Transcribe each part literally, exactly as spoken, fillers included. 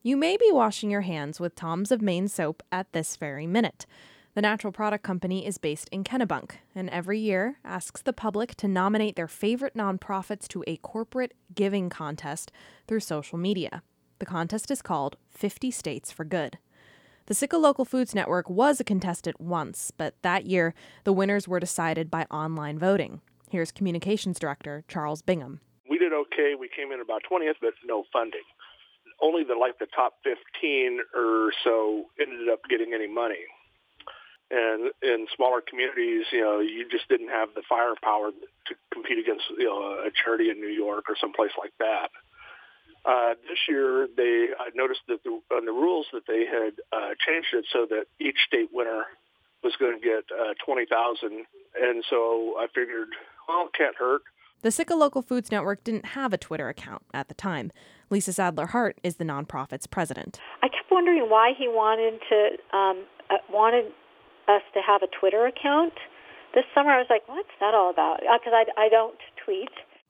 You may be washing your hands with Tom's of Maine soap at this very minute. The natural product company is based in Kennebunk, and every year asks the public to nominate their favorite nonprofits to a corporate giving contest through social media. The contest is called fifty States for Good. The Sitka Local Foods Network was a contestant once, but that year the winners were decided by online voting. Here's Communications Director Charles Bingham. We did okay. We came in about twentieth, but no funding. Only the like the top fifteen or so ended up getting any money. And in smaller communities, you know, you just didn't have the firepower to compete against, you know, a charity in New York or someplace like that. Uh, this year, they I noticed that the, on the rules that they had uh, changed it so that each state winner was going to get uh, twenty thousand dollars, and so I figured, well, it can't hurt. The Sitka Local Foods Network didn't have a Twitter account at the time. Lisa Sadler-Hart is the nonprofit's president. I kept wondering why he wanted to um, uh, wanted us to have a Twitter account. This summer, I was like, what's that all about? Because uh, I, I don't tweet.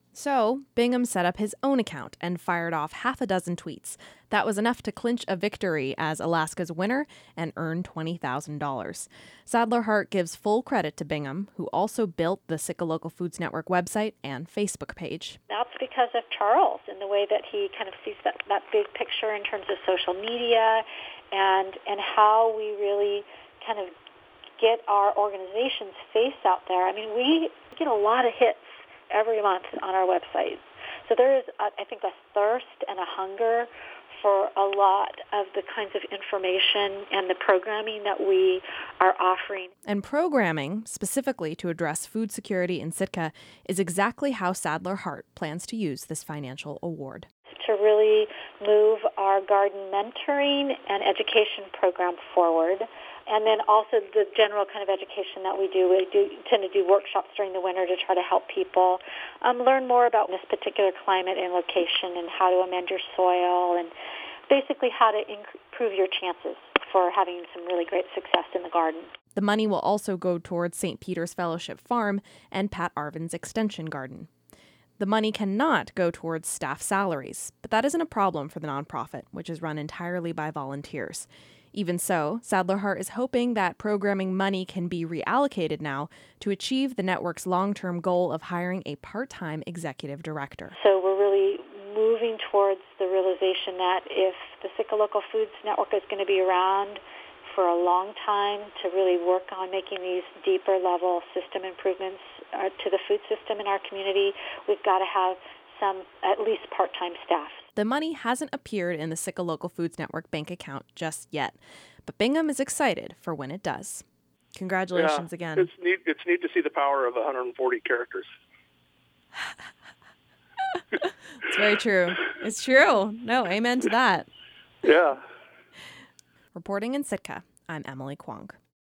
So Bingham set up his own account and fired off half a dozen tweets. That was enough to clinch a victory as Alaska's winner and earn twenty thousand dollars. Sadler-Hart gives full credit to Bingham, who also built the Sitka Local Foods Network website and Facebook page. That's because of Charles and the way that he kind of sees that, that big picture in terms of social media and and how we really kind of get our organization's face out there. I mean, we get a lot of hits every month on our website. So there is, I think, a thirst and a hunger for a lot of the kinds of information and the programming that we are offering. And programming, specifically to address food security in Sitka, is exactly how Sadler-Hart plans to use this financial award. To really move our garden mentoring and education program forward. And then also the general kind of education that we do. We do tend to do workshops during the winter to try to help people um, learn more about this particular climate and location and how to amend your soil and basically how to improve your chances for having some really great success in the garden. The money will also go towards Saint Peter's Fellowship Farm and Pat Arvin's Extension Garden. The money cannot go towards staff salaries, but that isn't a problem for the nonprofit, which is run entirely by volunteers. Even so, Sadler-Hart is hoping that programming money can be reallocated now to achieve the network's long-term goal of hiring a part-time executive director. So we're really moving towards the realization that if the Sitka Local Foods Network is going to be around for a long time to really work on making these deeper level system improvements uh, to the food system in our community, we've got to have some at least part-time staff. The money hasn't appeared in the Sitka Local Foods Network bank account just yet, but Bingham is excited for when it does. Congratulations yeah, again. It's neat, it's neat to see the power of one hundred forty characters. It's very true. It's true. No, amen to that. Yeah. Reporting in Sitka, I'm Emily Kwong.